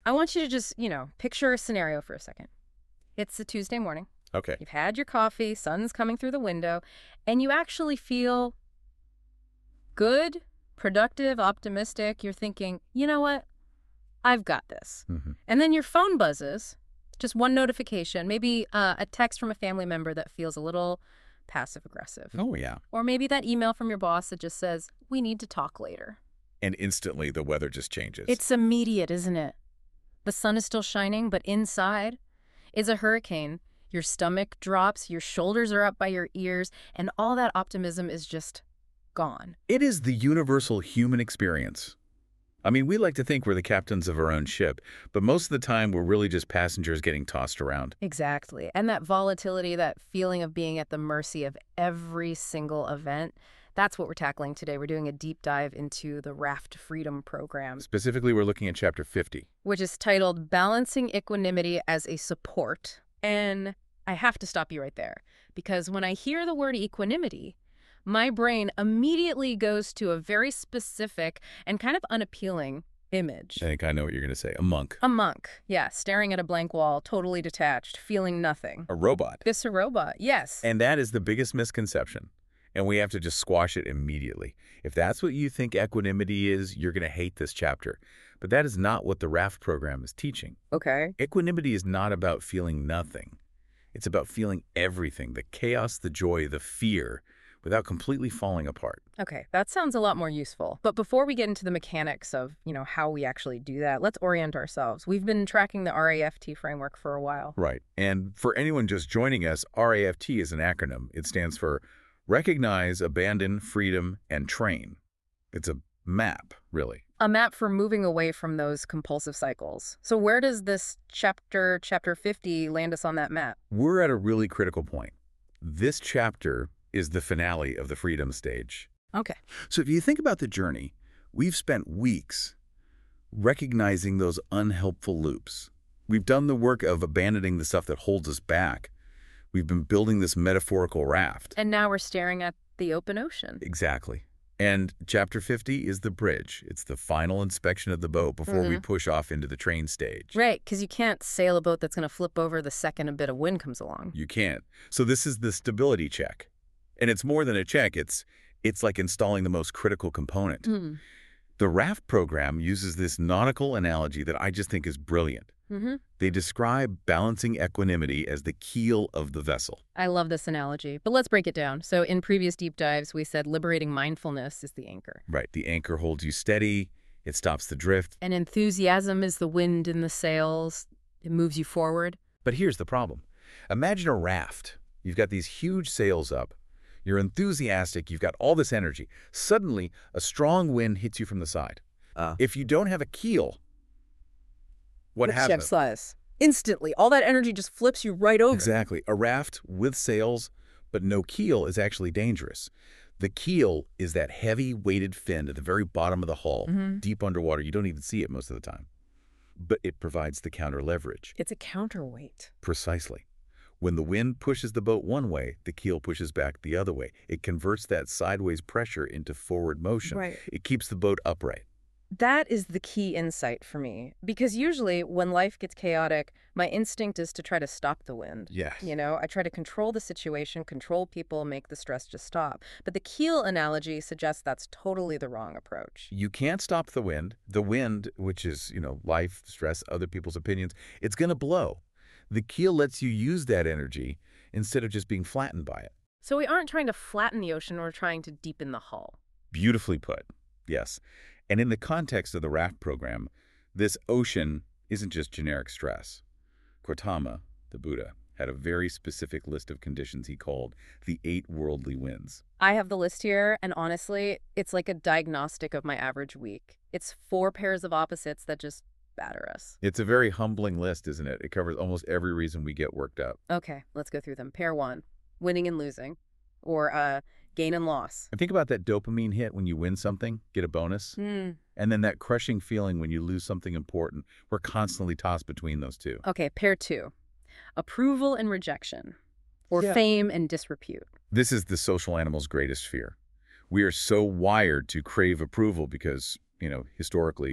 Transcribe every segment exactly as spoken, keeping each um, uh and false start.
I want you to just, you know, picture a scenario for a second. It's a Tuesday morning. Okay. You've had your coffee, sun's coming through the window, and you actually feel good, productive, optimistic. You're thinking, you know what? I've got this. Mm-hmm. And then your phone buzzes, just one notification, maybe uh, a text from a family member that feels a little passive-aggressive. Oh, yeah. Or maybe that email from your boss that just says, we need to talk later. And instantly the weather just changes. It's immediate, isn't it? The sun is still shining, but inside is a hurricane. Your stomach drops, your shoulders are up by your ears, and all that optimism is just gone. It is the universal human experience. I mean, we like to think we're the captains of our own ship, but most of the time we're really just passengers getting tossed around. Exactly. And that volatility, that feeling of being at the mercy of every single event, that's what we're tackling today. We're doing a deep dive into the Raft Freedom Program, Specifically, we're looking at Chapter fifty. which is titled Balancing Equanimity as a Support. And I have to stop you right there, because when I hear the word equanimity, my brain immediately goes to a very specific and kind of unappealing image. I think I know what you're going to say. A monk. A monk, yeah, staring at a blank wall, totally detached, feeling nothing. A robot. This a robot, yes. And that is the biggest misconception. And we have to just squash it immediately. If that's what you think equanimity is, you're going to hate this chapter. But that is not what the Raft program is teaching. Okay. Equanimity is not about feeling nothing. It's about feeling everything, the chaos, the joy, the fear, without completely falling apart. Okay, that sounds a lot more useful. But before we get into the mechanics of, you know, how we actually do that, let's orient ourselves. We've been tracking the R A F T framework for a while. Right. And for anyone just joining us, R A F T is an acronym. It stands for Recognize, Abandon, Freedom, and Train. It's a map, really. A map for moving away from those compulsive cycles. So where does this chapter, chapter fifty, land us on that map? We're at a really critical point. This chapter is the finale of the freedom stage. Okay. So if you think about the journey, we've spent weeks recognizing those unhelpful loops. We've done the work of abandoning the stuff that holds us back. We've been building this metaphorical raft. And now we're staring at the open ocean. Exactly. And Chapter fifty is the bridge. It's the final inspection of the boat before we Mhm. push off into the train stage. Right, because you can't sail a boat that's going to flip over the second a bit of wind comes along. You can't. So this is the stability check. And it's more than a check. It's it's like installing the most critical component. Mm-hmm. The Raft program uses this nautical analogy that I just think is brilliant. Mm-hmm. They describe balancing equanimity as the keel of the vessel. I love this analogy, but let's break it down. So in previous deep dives, we said liberating mindfulness is the anchor. Right. The anchor holds you steady. It stops the drift. And enthusiasm is the wind in the sails. It moves you forward. But here's the problem. Imagine a raft. You've got these huge sails up. You're enthusiastic. You've got all this energy. Suddenly, a strong wind hits you from the side. Uh, If you don't have a keel, what happens? Capsize. Instantly, all that energy just flips you right over. Exactly. A raft with sails but no keel is actually dangerous. The keel is that heavy weighted fin at the very bottom of the hull, Mhm. deep underwater. You don't even see it most of the time. But it provides the counter leverage. It's a counterweight. Precisely. When the wind pushes the boat one way, the keel pushes back the other way. It converts that sideways pressure into forward motion. Right. It keeps the boat upright. That is the key insight for me. Because usually when life gets chaotic, my instinct is to try to stop the wind. Yes. You know, I try to control the situation, control people, make the stress just stop. But the keel analogy suggests that's totally the wrong approach. You can't stop the wind. The wind, which is, you know, life, stress, other people's opinions, it's going to blow. The keel lets you use that energy instead of just being flattened by it. So we aren't trying to flatten the ocean, we're trying to deepen the hull. Beautifully put. Yes. And in the context of the Raft program, this ocean isn't just generic stress. Gautama, the Buddha, had a very specific list of conditions he called the eight worldly winds. I have the list here, and honestly, it's like a diagnostic of my average week. It's four pairs of opposites that just batter us. It's a very humbling list, isn't it? It covers almost every reason we get worked up. Okay, let's go through them. Pair one, winning and losing, or uh, gain and loss. And think about that dopamine hit when you win something, get a bonus, Hmm. and then that crushing feeling when you lose something important. We're constantly tossed between those two. Okay, pair two, approval and rejection, or Yeah. fame and disrepute. This is the social animal's greatest fear. We are so wired to crave approval because, you know, historically,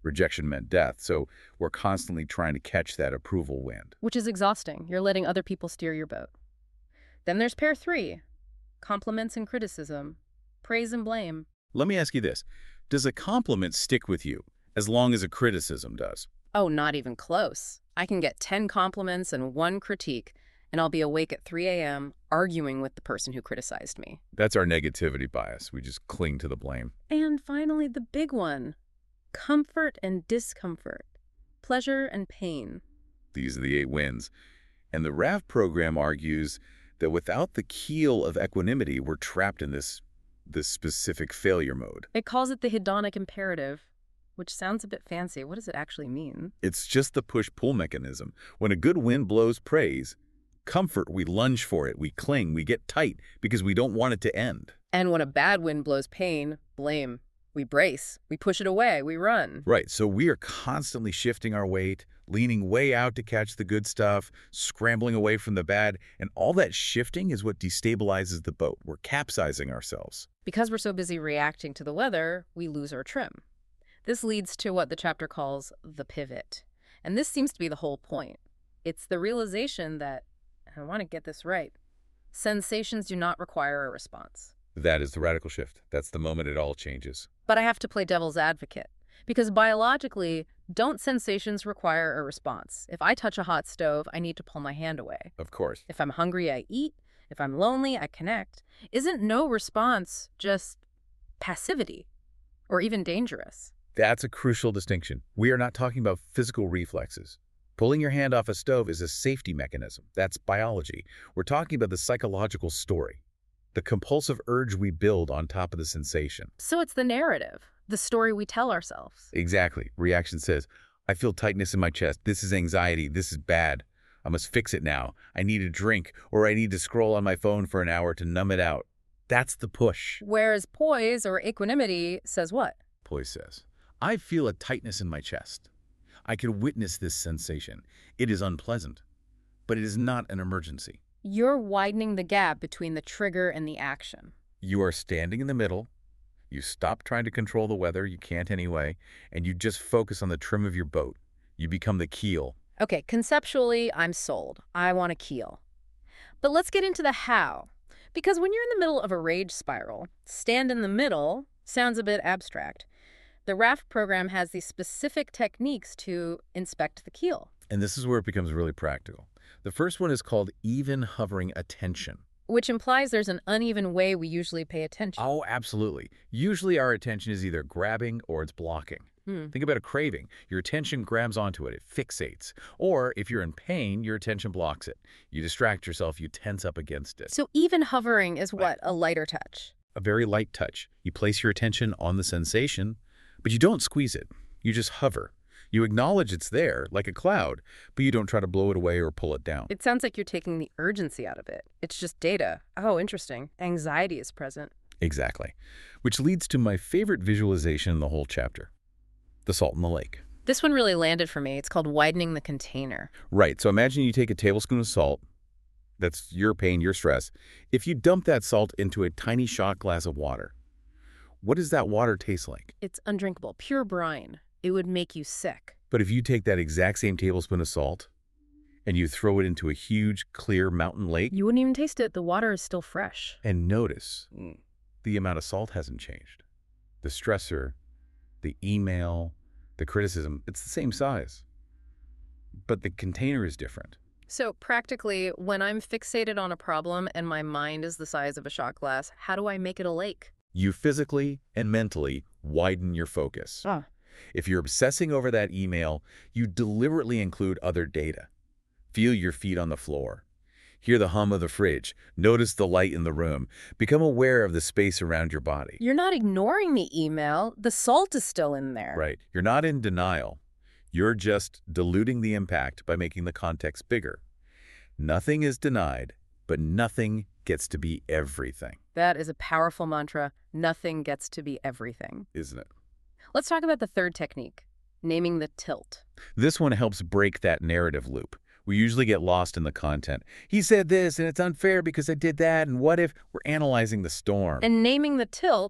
Rejection meant death, so we're constantly trying to catch that approval wind. Which is exhausting. You're letting other people steer your boat. Then there's pair three, compliments and criticism, praise and blame. Let me ask you this. Does a compliment stick with you as long as a criticism does? Oh, not even close. I can get ten compliments and one critique, and I'll be awake at three a m arguing with the person who criticized me. That's our negativity bias. We just cling to the blame. And finally, the big one, comfort and discomfort, pleasure and pain. These are the eight wins. And the R A F program argues that without the keel of equanimity, we're trapped in this, this specific failure mode. It calls it the hedonic imperative, which sounds a bit fancy. What does it actually mean? It's just the push-pull mechanism. When a good wind blows praise, comfort, we lunge for it, we cling, we get tight because we don't want it to end. And when a bad wind blows pain, blame. We brace, we push it away, we run. Right, so we are constantly shifting our weight, leaning way out to catch the good stuff, scrambling away from the bad, and all that shifting is what destabilizes the boat. We're capsizing ourselves. Because we're so busy reacting to the weather, we lose our trim. This leads to what the chapter calls the pivot. And this seems to be the whole point. It's the realization that, I want to get this right, sensations do not require a response. That is the radical shift. That's the moment it all changes. But I have to play devil's advocate. Because biologically, don't sensations require a response? If I touch a hot stove, I need to pull my hand away. Of course. If I'm hungry, I eat. If I'm lonely, I connect. Isn't no response just passivity or even dangerous? That's a crucial distinction. We are not talking about physical reflexes. Pulling your hand off a stove is a safety mechanism. That's biology. We're talking about the psychological story, the compulsive urge we build on top of the sensation. So it's the narrative, the story we tell ourselves. Exactly. Reaction says, I feel tightness in my chest. This is anxiety. This is bad. I must fix it now. I need a drink, or I need to scroll on my phone for an hour to numb it out. That's the push. Whereas poise or equanimity says what? Poise says, I feel a tightness in my chest. I can witness this sensation. It is unpleasant, but it is not an emergency. You're widening the gap between the trigger and the action. You are standing in the middle. You stop trying to control the weather. You can't anyway. And you just focus on the trim of your boat. You become the keel. Okay, conceptually, I'm sold. I want a keel. But let's get into the how. Because when you're in the middle of a rage spiral, stand in the middle sounds a bit abstract. The R A F program has these specific techniques to inspect the keel. And this is where it becomes really practical. The first one is called even hovering attention. Which implies there's an uneven way we usually pay attention. Oh, absolutely. Usually our attention is either grabbing or it's blocking. Hmm. Think about a craving. Your attention grabs onto it. It fixates. Or if you're in pain, your attention blocks it. You distract yourself. You tense up against it. So even hovering is what? A lighter touch? A very light touch. You place your attention on the sensation, but you don't squeeze it. You just hover. You acknowledge it's there, like a cloud, but you don't try to blow it away or pull it down. It sounds like you're taking the urgency out of it. It's just data. Oh, interesting. Anxiety is present. Exactly. Which leads to my favorite visualization in the whole chapter. The salt in the lake. This one really landed for me. It's called widening the container. Right. So imagine you take a tablespoon of salt. That's your pain, your stress. If you dump that salt into a tiny shot glass of water, what does that water taste like? It's undrinkable, pure brine. It would make you sick. But if you take that exact same tablespoon of salt and you throw it into a huge, clear mountain lake... You wouldn't even taste it. The water is still fresh. And notice, mm. the amount of salt hasn't changed. The stressor, the email, the criticism, it's the same size. But the container is different. So practically, when I'm fixated on a problem and my mind is the size of a shot glass, how do I make it a lake? You physically and mentally widen your focus. Ah. If you're obsessing over that email, you deliberately include other data. Feel your feet on the floor. Hear the hum of the fridge. Notice the light in the room. Become aware of the space around your body. You're not ignoring the email. The salt is still in there. Right. You're not in denial. You're just diluting the impact by making the context bigger. Nothing is denied, but nothing gets to be everything. That is a powerful mantra. Nothing gets to be everything. Isn't it? Let's talk about the third technique, naming the tilt. This one helps break that narrative loop. We usually get lost in the content. He said this, and it's unfair because I did that, and what if? We're analyzing the storm. And naming the tilt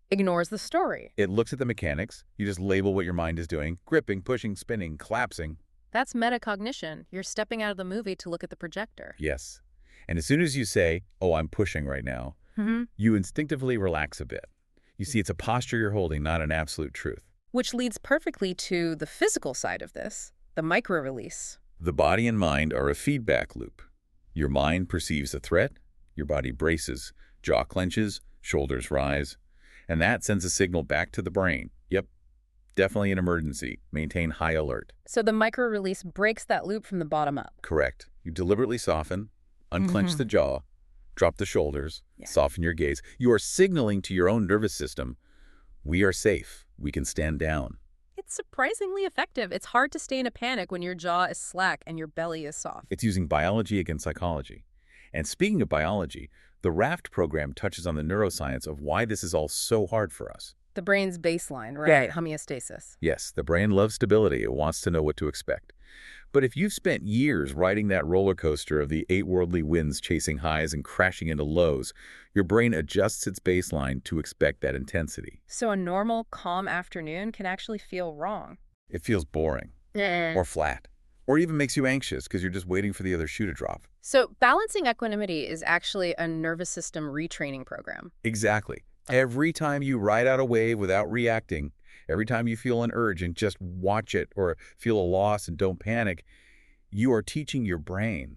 Ignores the story. It looks at the mechanics. You just label what your mind is doing: gripping, pushing, spinning, collapsing. That's metacognition. You're stepping out of the movie to look at the projector. Yes. And as soon as you say, oh, I'm pushing right now, Mm-hmm. you instinctively relax a bit. You see, it's a posture you're holding, not an absolute truth. Which leads perfectly to the physical side of this, the micro-release. The body and mind are a feedback loop. Your mind perceives a threat, your body braces, jaw clenches, shoulders rise, and that sends a signal back to the brain. Yep, definitely an emergency. Maintain high alert. So the micro-release breaks that loop from the bottom up. Correct. You deliberately soften, unclench Mhm. the jaw, drop the shoulders, Yeah. soften your gaze. You are signaling to your own nervous system, we are safe. We can stand down. It's surprisingly effective. It's hard to stay in a panic when your jaw is slack and your belly is soft. It's using biology against psychology. And speaking of biology, the RAFT program touches on the neuroscience of why this is all so hard for us. The brain's baseline, right? Yeah. Homeostasis. Yes, the brain loves stability. It wants to know what to expect. But if you've spent years riding that roller coaster of the eight worldly winds chasing highs and crashing into lows, your brain adjusts its baseline to expect that intensity. So a normal, calm afternoon can actually feel wrong. It feels boring Eh. or flat, or even makes you anxious because you're just waiting for the other shoe to drop. So balancing equanimity is actually a nervous system retraining program. Exactly. Every time you ride out a wave without reacting, every time you feel an urge and just watch it, or feel a loss and don't panic, you are teaching your brain,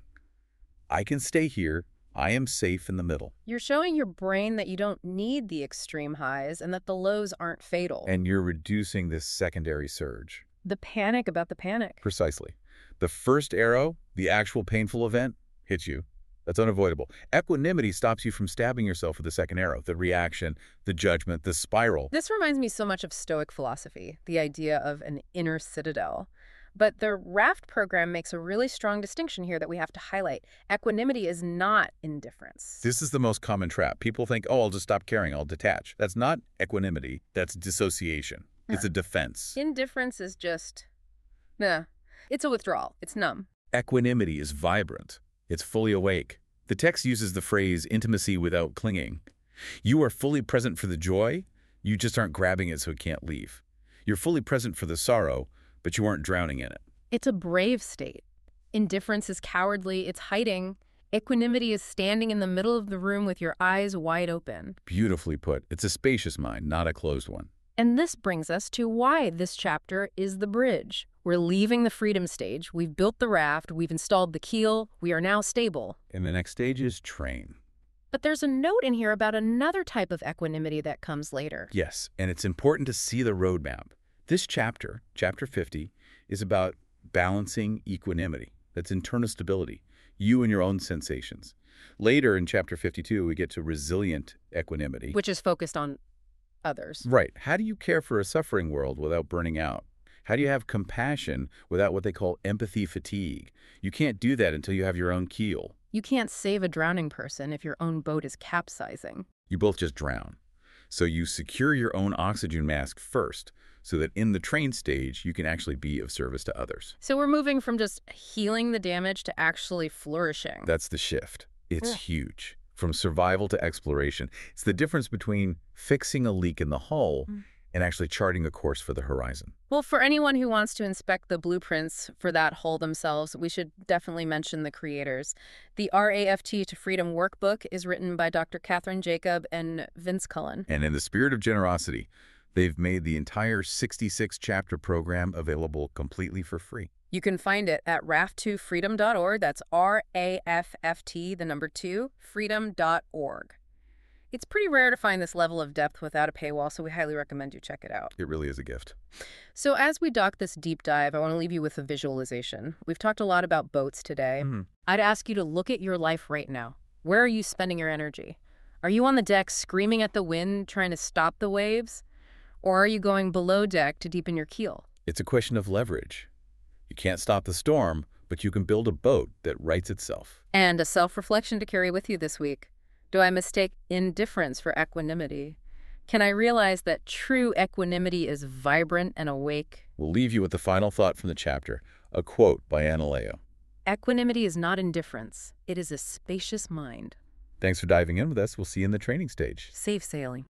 I can stay here. I am safe in the middle. You're showing your brain that you don't need the extreme highs and that the lows aren't fatal. And you're reducing this secondary surge. The panic about the panic. Precisely. The first arrow, the actual painful event, hits you. That's unavoidable. Equanimity stops you from stabbing yourself with the second arrow, the reaction, the judgment, the spiral. This reminds me so much of Stoic philosophy, the idea of an inner citadel. But the RAFT program makes a really strong distinction here that we have to highlight. Equanimity is not indifference. This is the most common trap. People think, oh, I'll just stop caring, I'll detach. That's not equanimity, that's dissociation. It's a defense. Indifference is just, nah, it's a withdrawal. It's numb. Equanimity is vibrant. It's fully awake. The text uses the phrase intimacy without clinging. You are fully present for the joy, you just aren't grabbing it so it can't leave. You're fully present for the sorrow, but you aren't drowning in it. It's a brave state. Indifference is cowardly. It's hiding. Equanimity is standing in the middle of the room with your eyes wide open. Beautifully put. It's a spacious mind, not a closed one. And this brings us to why this chapter is the bridge. We're leaving the freedom stage. We've built the raft. We've installed the keel. We are now stable. And the next stage is train. But there's a note in here about another type of equanimity that comes later. Yes, and it's important to see the roadmap. This chapter, chapter fifty, is about balancing equanimity. That's internal stability, you and your own sensations. Later in chapter fifty-two, we get to resilient equanimity. Which is focused on others. Right. How do you care for a suffering world without burning out? How do you have compassion without what they call empathy fatigue? You can't do that until you have your own keel. You can't save a drowning person if your own boat is capsizing. You both just drown. So you secure your own oxygen mask first, so that in the train stage, you can actually be of service to others. So we're moving from just healing the damage to actually flourishing. That's the shift. It's Yeah. huge. From survival to exploration. It's the difference between fixing a leak in the hull Mm. and actually charting a course for the horizon. Well, for anyone who wants to inspect the blueprints for that hull themselves, we should definitely mention the creators. The R A F T to Freedom workbook is written by Doctor Catherine Jacob and Vince Cullen. And in the spirit of generosity, they've made the entire sixty-six chapter program available completely for free. You can find it at raft two freedom dot org. That's R A F F T, the number two, freedom dot org. It's pretty rare to find this level of depth without a paywall, so we highly recommend you check it out. It really is a gift. So as we dock this deep dive, I want to leave you with a visualization. We've talked a lot about boats today. Mm-hmm. I'd ask you to look at your life right now. Where are you spending your energy? Are you on the deck screaming at the wind, trying to stop the waves? Or are you going below deck to deepen your keel? It's a question of leverage. You can't stop the storm, but you can build a boat that rights itself. And a self-reflection to carry with you this week. Do I mistake indifference for equanimity? Can I realize that true equanimity is vibrant and awake? We'll leave you with the final thought from the chapter, a quote by Anileo. Equanimity is not indifference. It is a spacious mind. Thanks for diving in with us. We'll see you in the training stage. Safe sailing.